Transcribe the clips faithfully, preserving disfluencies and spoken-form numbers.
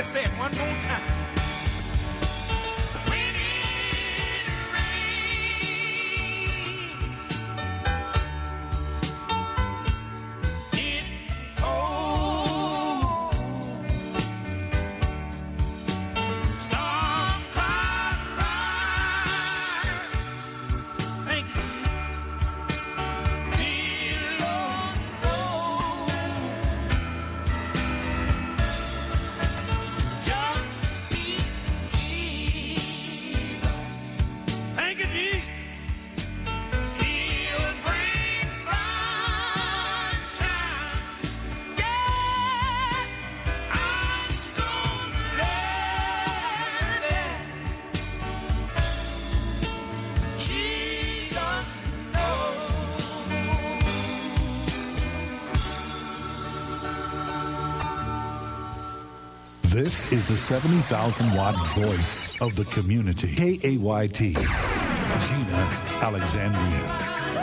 Let's say it one more time. When it rains, it pours. Storm clouds rise. Thank you. Billows roll. Just see Jesus. Thank you, Jesus. He'll bring sunshine. Yeah, I'm so glad that Jesus knows. This is the seventy thousand watt voice of the community. K A Y T, Gina Alexandria.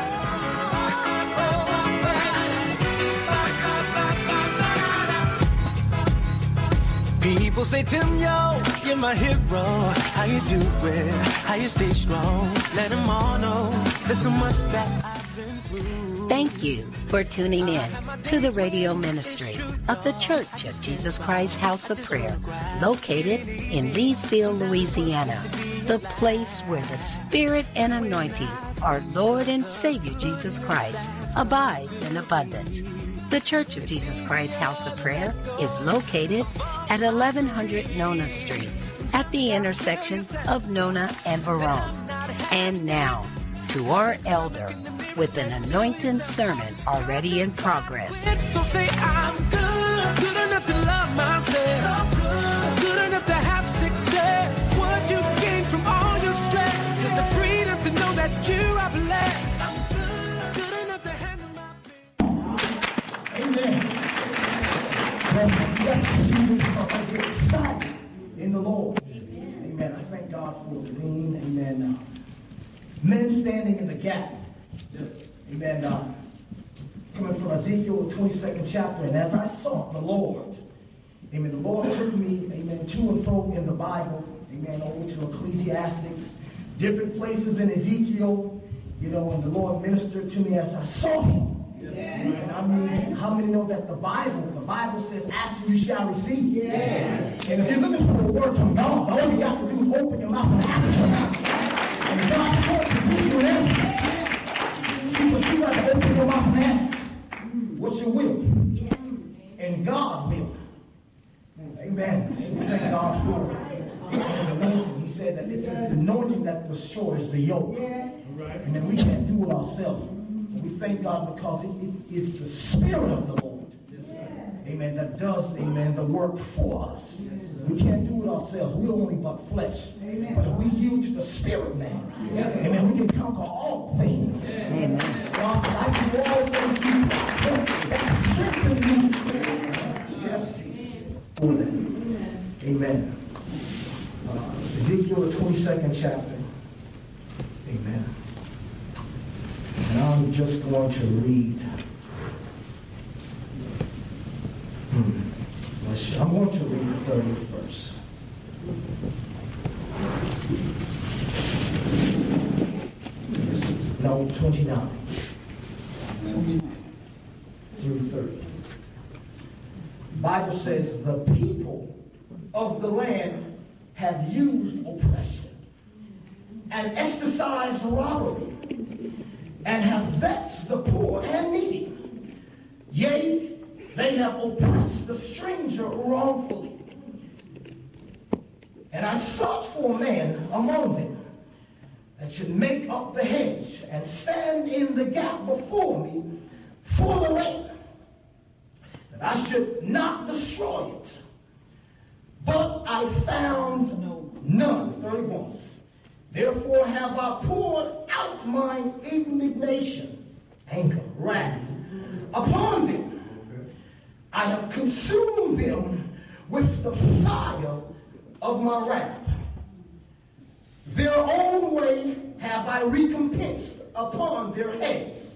People say, Tim, yo, you're my hero. How you do it? How you stay strong? Let them all know there's so much that I've been through. Thank you for tuning in to the radio ministry of the Church of Jesus Christ House of Prayer, located in Leesville, Louisiana, the place where the Spirit and anointing of our Lord and Savior Jesus Christ abides in abundance. The Church of Jesus Christ House of Prayer is located at eleven hundred Nona Street, at the intersection of Nona and Verone. And now, to our elder with an anointed sermon already in progress. So say I'm good, good enough to love myself, so good, good enough to have success. What you gain from all your stress is the freedom to know that you are blessed. I'm good, good enough to handle my business. Amen. Well, you got to see me because I get excited in the Lord. Amen. I thank God for the being. Amen. Uh, men standing in the gap. Amen. Uh, coming from Ezekiel, the twenty-second chapter. And as I sought the Lord, amen, the Lord took me, amen, to and fro in the Bible. Amen. Over to Ecclesiastics, different places in Ezekiel, you know, and the Lord ministered to me as I saw him. Yeah. And I mean, how many know that the Bible, the Bible says, ask and you shall receive. Yeah. And if you're looking for a word from God, all you got to do is open your mouth and ask him. And God's going to give you an answer. See, but you got to open your mouth and ask. What's your will? And God will. Amen. We thank God for his anointing. He said that it's his anointing that destroys the yoke. And then we can't do it ourselves. We thank God because it, it is the Spirit of the Lord, amen, that does, amen, the work for us. We can't do it ourselves. We're only but flesh. But if we yield to the Spirit, man, amen, we can conquer all things. Amen. God said, I can do all things through Christ that strengthen me. Yes, Jesus. For that. Amen. Uh, Ezekiel, the twenty-second chapter. Amen. And I'm just going to read. Hmm. I'm going to read the thirtieth verse. No, twenty-nine. Through thirty. The Bible says, the people of the land have used oppression and exercised robbery, and have vexed the poor and needy. Yea, they have oppressed the stranger wrongfully. And I sought for a man among them that should make up the hedge and stand in the gap before me for the land, that I should not destroy it. But I found none. thirty-one. Therefore have I poured out mine indignation, anger, wrath upon them. I have consumed them with the fire of my wrath. Their own way have I recompensed upon their heads,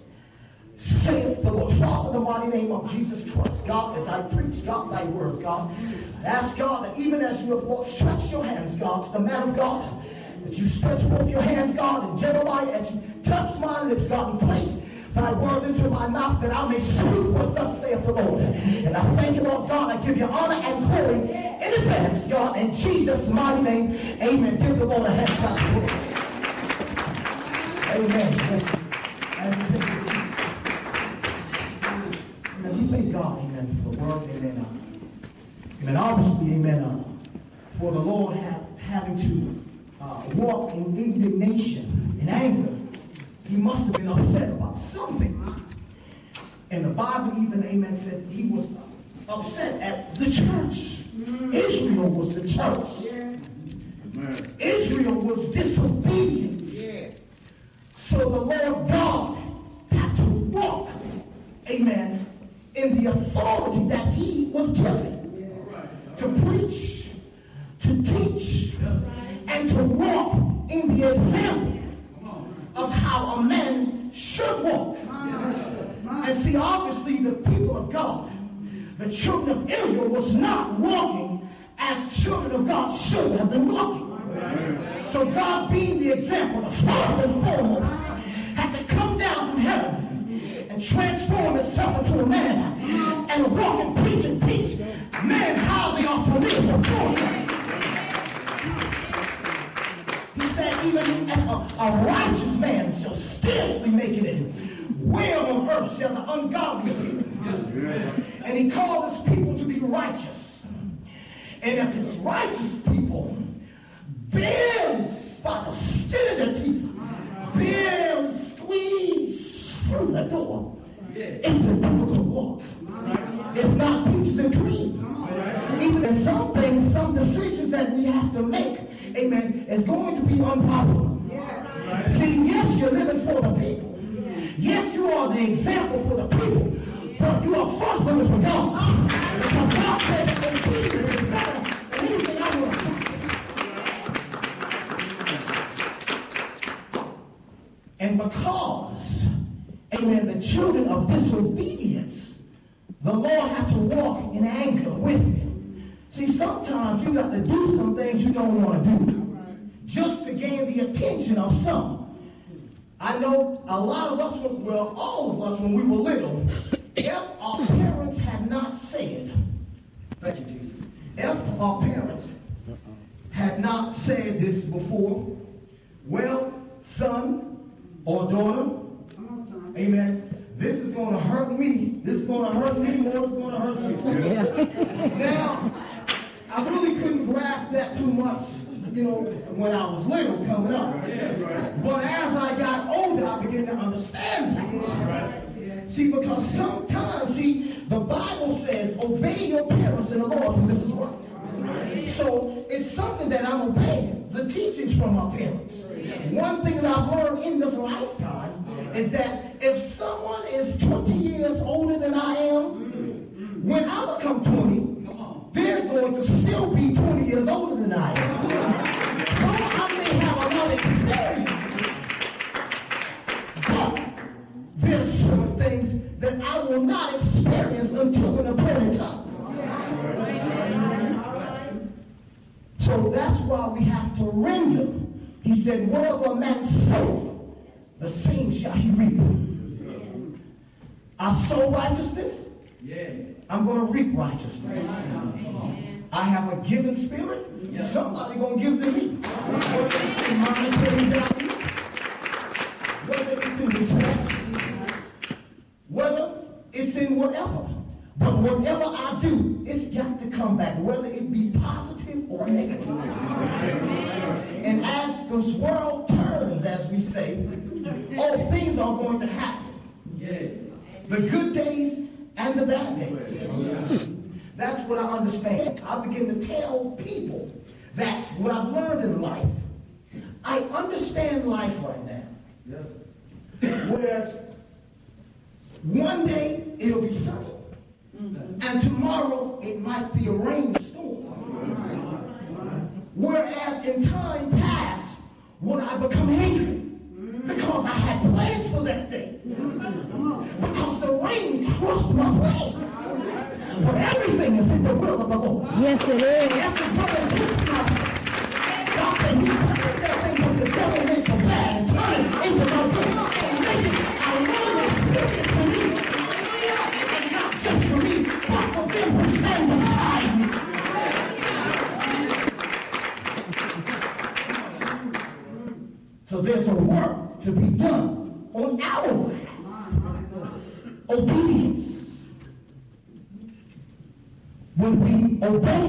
saith the Lord. Father, in the mighty name of Jesus Christ, God, as I preach, God, thy word, God, Ask God that even as you have Lord, stretch your hands, God, to the man of God, that you stretch forth your hands, God, in Jeremiah, as you touch my lips, God, and place thy words into my mouth, that I may speak what thus saith the Lord. And I thank you, Lord God. I give you honor and glory in advance, God, in Jesus' mighty name. Amen. Give the Lord a hand clap. Amen. Listen, as you take your seats. Amen. We thank God, amen, for the word. Amen. Uh, amen. Obviously, amen, uh, for the Lord have, having to uh, walk in indignation and anger, he must have been upset about something. And the Bible even, amen, says he was upset at the church. Mm. Israel was the church. Yes. Israel was disobedient. Yes. So the Lord God had to walk, amen, in the authority that he was given. Yes. To preach, to teach, and to walk in the example of how a man should walk. And see, obviously the people of God, the children of Israel, was not walking as children of God should have been walking. So God, being the example, the first and foremost, had to come down from heaven and transform himself into a man and walk and preach and teach men how they ought to live before him. Said even a, a righteous man shall scarcely make it in. Where on earth shall the ungodly appear? And he called his people to be righteous. And if his righteous people barely, by the skin of their teeth, barely squeeze through the door, it's a difficult walk. It's not peaches and cream. Even in some things, some decisions that we have to make, amen, is going to be unpopular. Yeah. See, yes, you're living for the people. Yes, you are the example for the people. But you are first living for God. Because God said that obedience is better than anything I will sacrifice. And because, amen, the children of disobedience, the Lord had to walk in anger with them. See, sometimes you got to do some things you don't want to do just to gain the attention of some. I know a lot of us, well, all of us when we were little, if our parents had not said, thank you, Jesus, if our parents had not said this before, well, son or daughter, amen, this is going to hurt me. This is going to hurt me more than it's going to hurt you. Yeah. Now, I really couldn't grasp that too much, you know, when I was little coming up. But as I got older, I began to understand things. See, because sometimes, see, the Bible says, obey your parents in the Lord, for this is right. So it's something that I'm obeying, the teachings from my parents. One thing that I've learned in this lifetime is that if someone is twenty years older than I am, when I become twenty, they're going to still be twenty years older than I am. Though I may have a lot of experience, but there's some things that I will not experience until an appointed time. So that's why we have to render. He said, whatever a man soweth, the same shall he reap. I sow righteousness, I'm going to reap righteousness. I have a given spirit, somebody going to give to me. Whether it's in monetary value, whether it's in respect, whether it's in whatever. But whatever I do, it's got to come back, whether it be positive or negative. And as this world turns, as we say, all things are going to happen. The good days and the bad days. That's what I understand. I begin to tell people that what I've learned in life, I understand life right now. Whereas one day it'll be sunny, and tomorrow it might be a rainstorm. Whereas in time past, when I become angry, because I had plans for that day, because the rain crushed my plans. But everything is in the will of the Lord. Yes, it is. After double peace, God said he put that thing what the devil meant for bad and turn it into my good and make it a learning experience for me. And not just for me, but for them who stand beside me. So there's a work to be done on our behalf. Obedience. When we obey,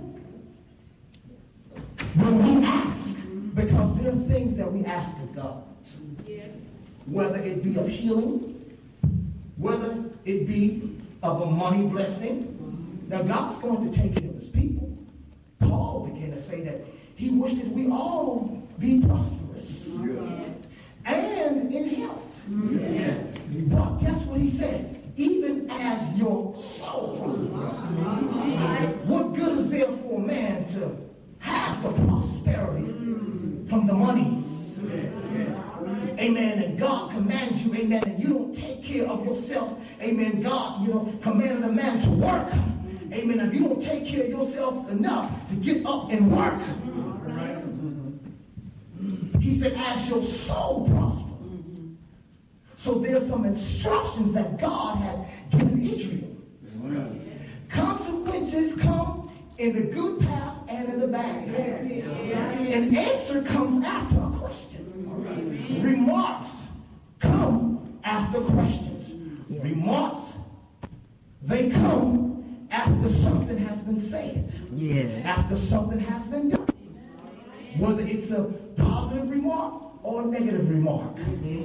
when we ask, because there are things that we ask of God. Yes. Whether it be of healing, whether it be of a money blessing. Now God's going to take care of his people. Paul began to say that he wished that we all be prosperous. Yes. And in health. Yes. But guess what he said? Even as your soul prospers. What good is there for a man to have the prosperity from the money? Amen. And God commands you, amen, and you don't take care of yourself. Amen. God, you know, commanded a man to work. Amen. And you don't take care of yourself enough to get up and work. He said, as your soul prospers. So there's some instructions that God had given Israel. Consequences come in the good path and in the bad path. An answer comes after a question. Remarks come after questions. Remarks, they come after something has been said. After something has been done. Whether it's a positive remark or a negative remark.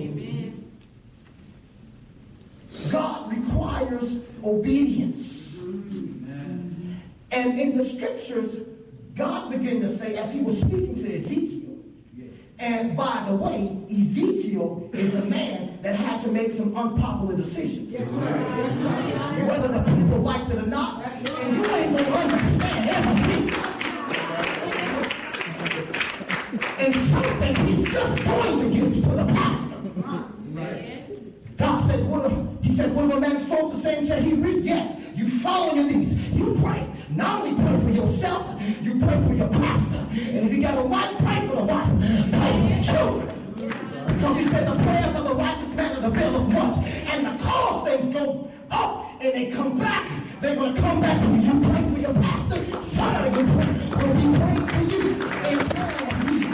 God requires obedience. Amen. And in the scriptures, God began to say, as he was speaking to Ezekiel, and by the way, Ezekiel is a man that had to make some unpopular decisions. Yes, yes, whether the people liked it or not, and you ain't going to understand everything. And something he's just going to give to the pastor. God said, what a, he said, what a man sold the same shall he reap? Yes, you fall on your knees. You pray. Not only pray for yourself, you pray for your pastor. And if you got a wife, pray for the wife. Pray for the children. Because he said the prayers of the righteous man availeth much. And the cause things go up and they come back. They're going to come back to you. You pray for your pastor. Somebody will be praying for you in time of need.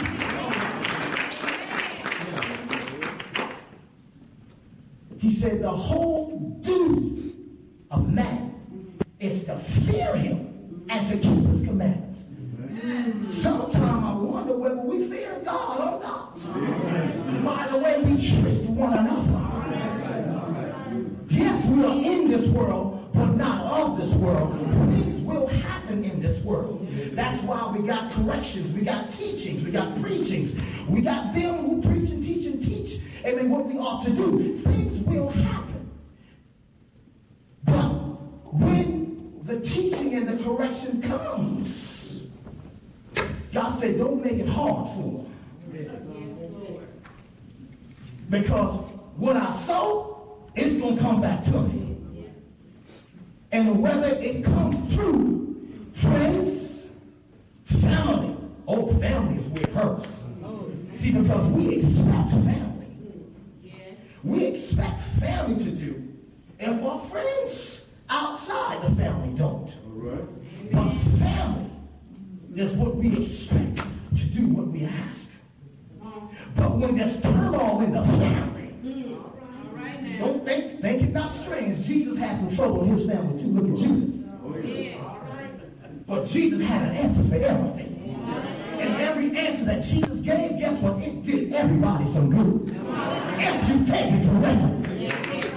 He said the whole duty of man is to fear him and to keep his commandments. Sometimes I wonder whether we fear God or not. By the way we treat one another. Yes, we are in this world, but not of this world. Things will happen in this world. That's why we got corrections, we got teachings, we got preachings. We got them who preach and teach and teach. Amen, what we ought to do. Things will happen. But when the teaching and the correction comes, God said, don't make it hard for them. Because what I sow, it's going to come back to me. And whether it comes through friends, family. Oh, family is where it hurts. See, because we expect family. We expect family to do if our friends outside the family don't. But family is what we expect to do what we ask. But when there's turmoil in the family, don't think, think it not strange. Jesus had some trouble in his family too. Look at Judas. But Jesus had an answer for everything. And every answer that Jesus gave, guess what? It did everybody some good. If you take it correctly.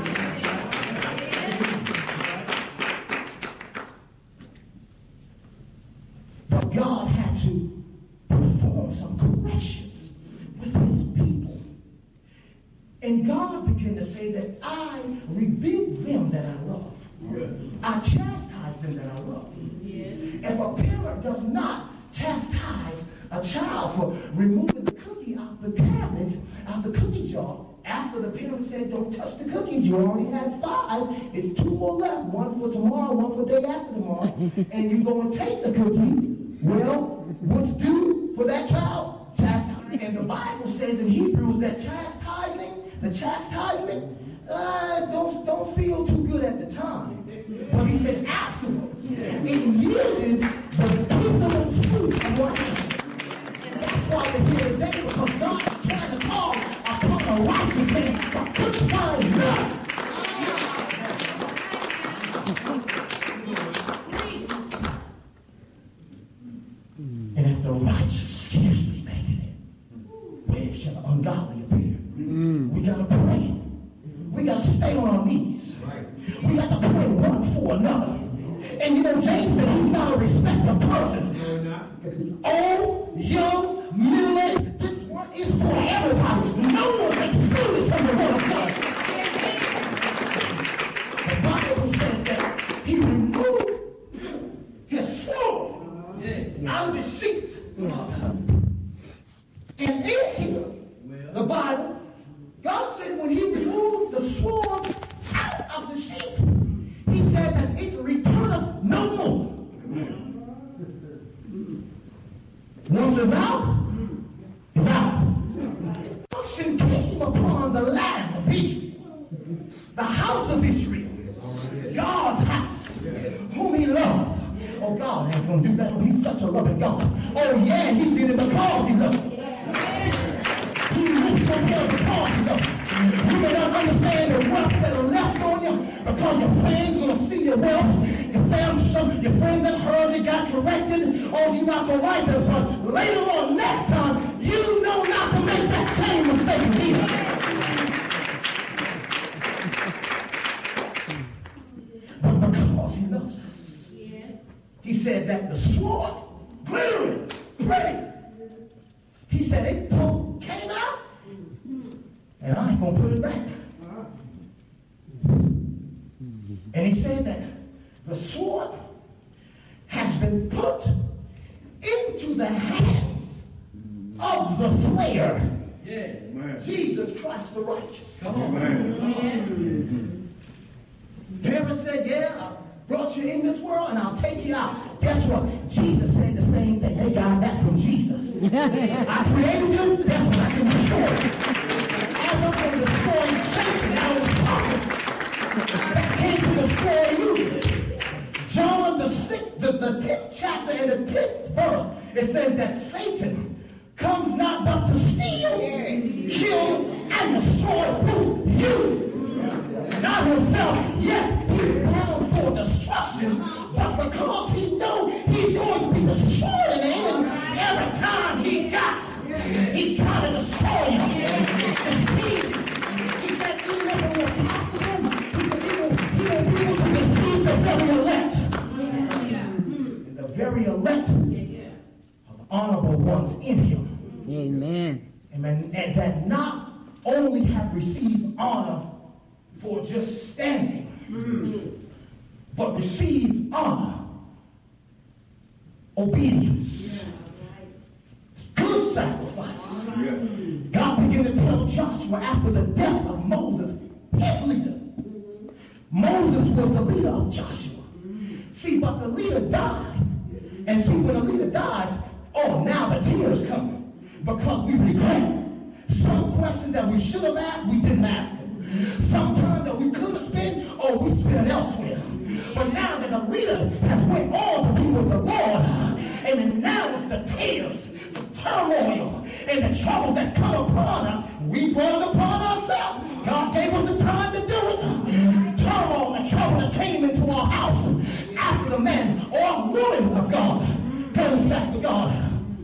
But God had to perform some corrections with his people. And God began to say that I rebuke them that I love. I chastise them that I love. If a parent does not chastise a child for removing the cookie out the cabinet, out out the cookie jar after the parents said, don't touch the cookies. You already had five. It's two more left. One for tomorrow, one for the day after tomorrow. And you go and take the cookie. Well, what's due for that child? Chastisement. And the Bible says in Hebrews that chastising, the chastisement, uh, don't, don't feel too good at the time. But he said afterwards, it yielded the peaceable fruit of righteousness. And that's why we're here today, because God is trying to call upon a righteous man, but couldn't find none. And if the righteous scarcely making it, where shall the ungodly appear? Mm. We gotta pray. We gotta stay on our knees. We got to pray one for another. And you know, James said he's not a respecter of persons. Old, young, middle-aged, this one is for everybody. No one's excluded from the word of God. The Bible says that he removed his sword out of his sheath. And in here, the Bible, God said when he removed the sword out of the sheep, he said that it returneth no more. Once it's out, it's out. Destruction came upon the land of Israel, the house of Israel, God's house, whom he loved. Oh, God ain't gonna do that. Oh, he's such a loving God. Oh, yeah, he did it because he loved it. He lives so well because he loved it. You may not understand the wealth that are left on you because your friends gonna see your wealth. Your family, some your friends that heard you got corrected. Oh, you're not gonna like that, but later on, next time, you know not to make that same mistake again. But because he loves us, he said that the sword, glittering, pretty. He said it pulled, came out. And I ain't gonna put it back. And he said that the sword has been put into the hands of the slayer. Yeah. Jesus Christ the righteous. Come on, man. Parents said, yeah, I brought you in this world and I'll take you out. Guess what? Jesus said the same thing. They got that from Jesus. I created you, that's what I can destroy. As I'm going to destroy Satan out of his pocket that came to destroy you. John the sixth, the, the tenth chapter and the tenth verse, it says that Satan comes not but to steal, kill, and destroy who? You. Not himself. Yes, he's bound for destruction, but because he knows he's going to be destroyed in the end, every time he got, he's trying to destroy you. And see, he said, even if it were possible, he said, he will, he will be able to deceive the very elect. And the very elect are the honorable ones in him. Amen. Amen. And that not only have received honor for just standing, mm-hmm. but receive honor, obedience, yes. Good sacrifice. Yes. God began to tell Joshua after the death of Moses, his leader. Mm-hmm. Moses was the leader of Joshua. Mm-hmm. See, but the leader died. And see, when a leader dies, oh, now the tears come because we regret some questions that we should have asked, we didn't ask them. Some time that we could have spent, oh, we spent elsewhere. But now that the leader has went on to be with the Lord, and now it's the tears, the turmoil, and the troubles that come upon us, we brought it upon ourselves. God gave us the time to do it. Turmoil and trouble that came into our house after the man or woman of God goes back to God.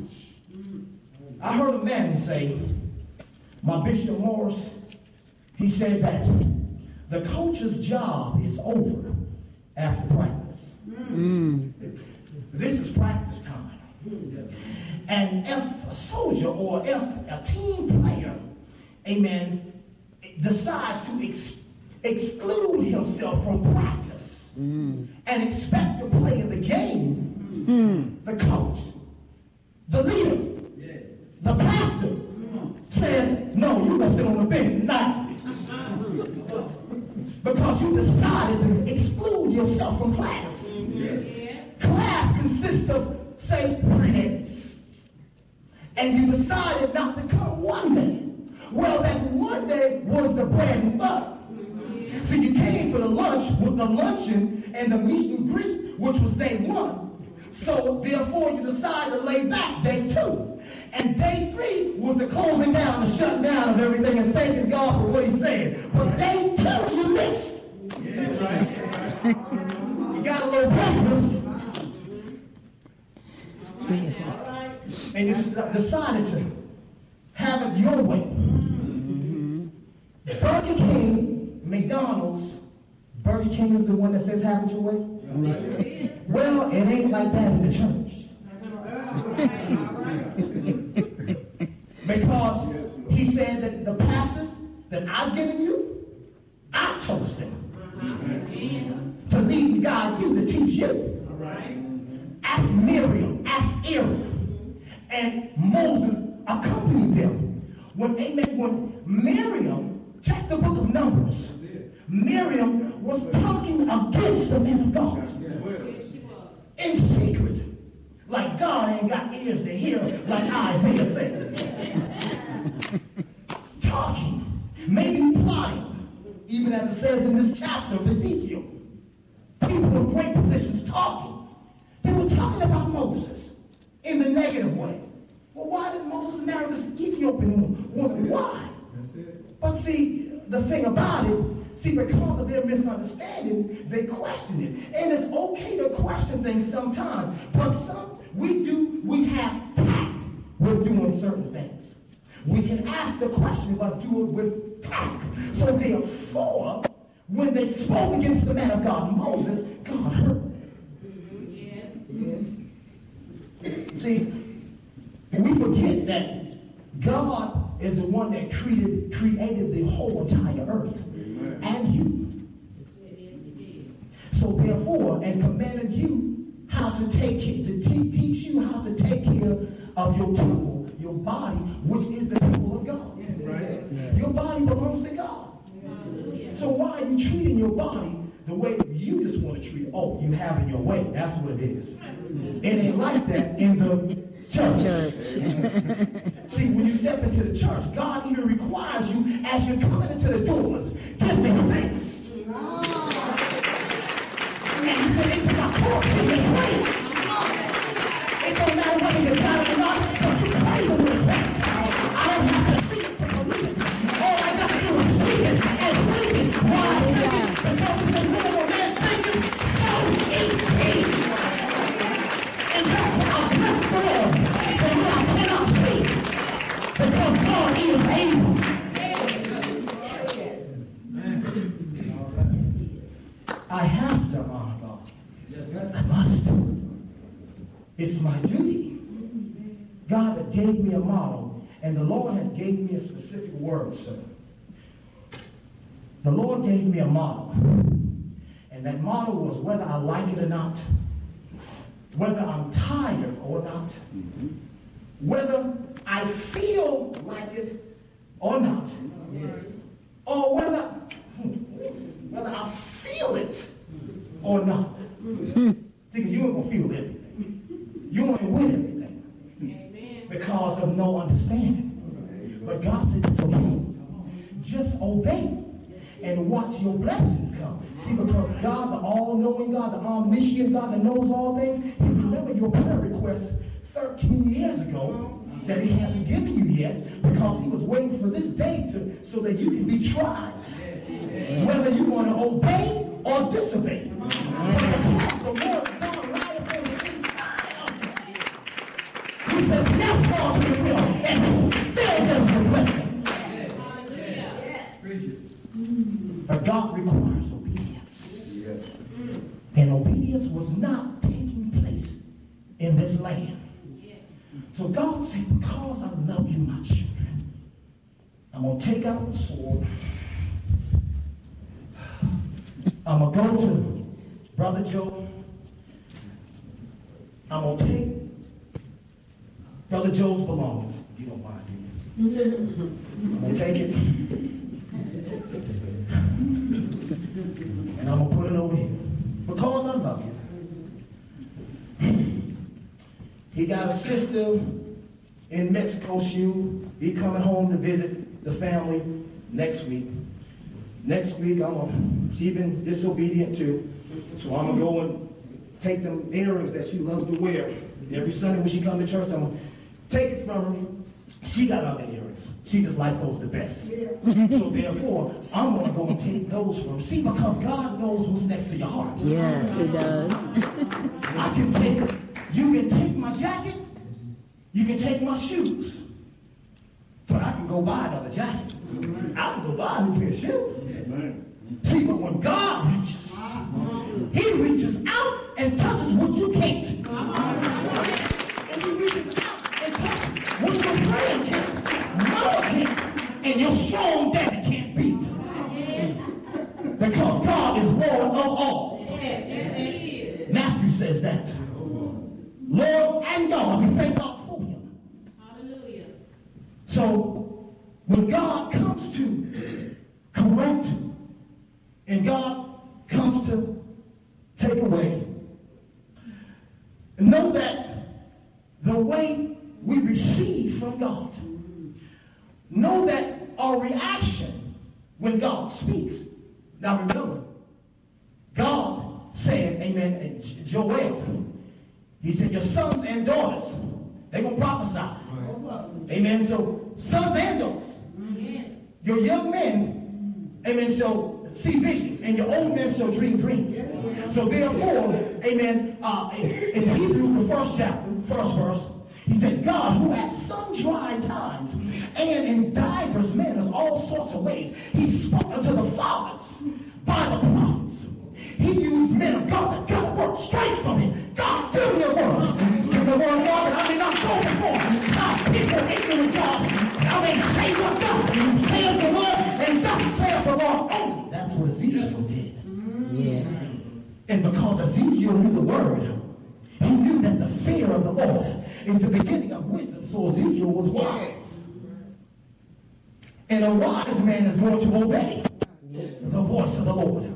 I heard a man say, my Bishop Morris, he said that the coach's job is over after practice. Mm. This is practice time. And if a soldier or if a team player, amen, decides to ex exclude himself from practice mm. and expect to play in the game, mm. the coach, the leader, the pastor says, no, you must you decided to exclude yourself from class. Class consists of, say, three days. And you decided not to come one day. Well, that one day was the bread and butter. So you came for the lunch with the luncheon and the meet and greet, which was day one. So therefore you decided to lay back day two. And day three was the closing down, the shutting down of everything and thanking God for what he said. But day two you missed. Yeah, right. You got a little breakfast. And you decided to have it your way. Mm-hmm. Burger King, McDonald's, Burger King is the one that says have it your way? Right. Well, it ain't like that in the church. Because he said that the pastors that I've given you, I chose them to lead and guide you, to teach you. Ask Miriam, ask Aaron. And Moses accompanied them. When, amen, when Miriam, check the book of Numbers, Miriam was talking against the man of God. In secret. Like God ain't got ears to hear, like Isaiah says. Talking, maybe plotting, even as it says in this chapter of Ezekiel. People in great positions talking. They were talking about Moses in the negative way. Well, why did Moses marry this Ethiopian woman? Why? But see, the thing about it, see, because of their misunderstanding, they question it. And it's okay to question things sometimes, but some we do, we have tact with doing certain things. We can ask the question, but do it with tact. So therefore, when they spoke against the man of God, Moses, God heard them. Yes. See, we forget that God is the one that created, created the whole entire earth. Amen. And you. So therefore, and commanded you how to take care, to te- teach you how to take care of your temple, your body, which is the temple of God. Yes, right. Your body belongs to God. Yes. So why are you treating your body the way you just want to treat it? Oh, you have it your way. That's what it is. It ain't like that in the church. church. See, when you step into the church, God even requires you, as you're coming into the doors, give me thanks. And he said, into my court, give me praise. It don't matter whether you got it or not, but you praise him with thanks. I don't have to see it to believe it. All I got to do is speak it and think it. Why? Because it's a little man thinking, so is he. And that's why I bless the Lord. For me, I cannot see. Because God is able. I have to honor God. I must. It's my duty. God had gave me a model, and the Lord had gave me a specific word, sir. The Lord gave me a model. And that model was whether I like it or not, whether I'm tired or not, mm-hmm. whether I feel like it or not, yeah. or whether, whether I feel it or not. Mm-hmm. See, because you ain't going to feel everything. You ain't with everything. Amen. Because of no understanding. But God said it's okay. Just obey. And watch your blessings come. See, because God, the all-knowing God, the omniscient God that knows all things, He remember your prayer request thirteen years ago that He hasn't given you yet because He was waiting for this day to so that you can be tried. Whether you want to obey or disobey. But because the Lord God lieth on the inside of you, He said, yes, God, to His will, and diligence and blessing. But God requires obedience. Yeah. And obedience was not taking place in this land. Yeah. So God said, because I love you, my children, I'm going to take out the sword. I'm going to go to Brother Joe. I'm going to take Brother Joe's belongings. You don't mind, do you? I'm going to take it. He got a sister in Mexico. She he coming home to visit the family next week. Next week, I'm gonna, she been disobedient too, so I'm gonna go and take them earrings that she loves to wear. Every Sunday when she come to church, I'm gonna take it from her. She got other earrings. She just like those the best. So therefore, I'm gonna go and take those from her. See, because God knows what's next to your heart. Yes, He does. I can take, you can take my jacket, you can take my shoes, but I can go buy another jacket. I can go buy a new pair of shoes. See, but when God reaches, He reaches out and touches what you can't. And He reaches out and touches what your friend can't, mother can't, and your strong daddy can't beat. Because God is Lord of all. Matthew says that. Lord and God, we thank God for Him. Hallelujah. So, when God comes to correct and God comes to take away, know that the way we receive from God, know that our reaction when God speaks. Now remember, God said, amen, in Joel, He said, your sons and daughters, they're going to prophesy. Right. Amen. So, sons and daughters. Yes. Your young men, amen, shall see visions, and your old men shall dream dreams. Yes. So, therefore, amen, uh, in, in Hebrews, the first chapter, first verse, He said, God, who at sundry times and in divers manners, all sorts of ways, He spoke unto the fathers by the prophets. He used men of God that got a word straight from Him. God, give me a word. Give me a word, Lord, that I may not go before. Now, people ignorant God, now they say what thus saith the Lord, and thus saith the Lord only. That's what Ezekiel did. Yes. And because Ezekiel knew the word, he knew that the fear of the Lord is the beginning of wisdom. So Ezekiel was wise. And a wise man is going to obey the voice of the Lord.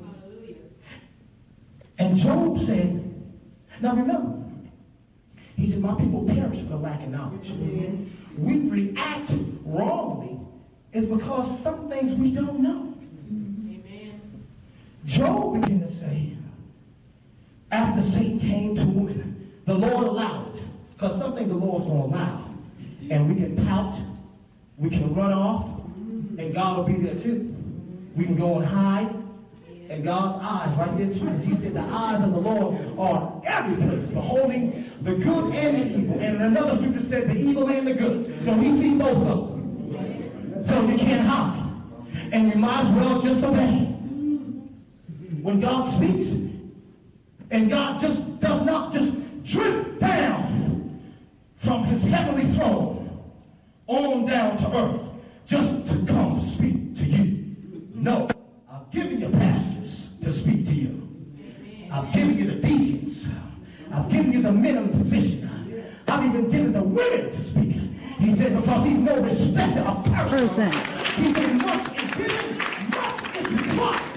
And Job said, now remember, he said, my people perish for the lack of knowledge. We react wrongly is because some things we don't know. Amen. Job began to say, after Satan came to him, and the Lord allowed it, because some things the Lord's going to allow. And we can pout, we can run off, and God will be there too. We can go and hide, and God's eyes right there too. As He said, the eyes of the Lord are every place, beholding the good and the evil. And another scripture said the evil and the good. So He sees both of them. So we can't hide. And we might as well just obey. When God speaks, and God just does not just drift down from His heavenly throne on down to earth just to come speak to you. No, I've given you pastors to speak to you. I've given you the deacons. I've given you the men in position. I've even given the women to speak. He said, because He's no respecter of persons. He said, much is given, much is required.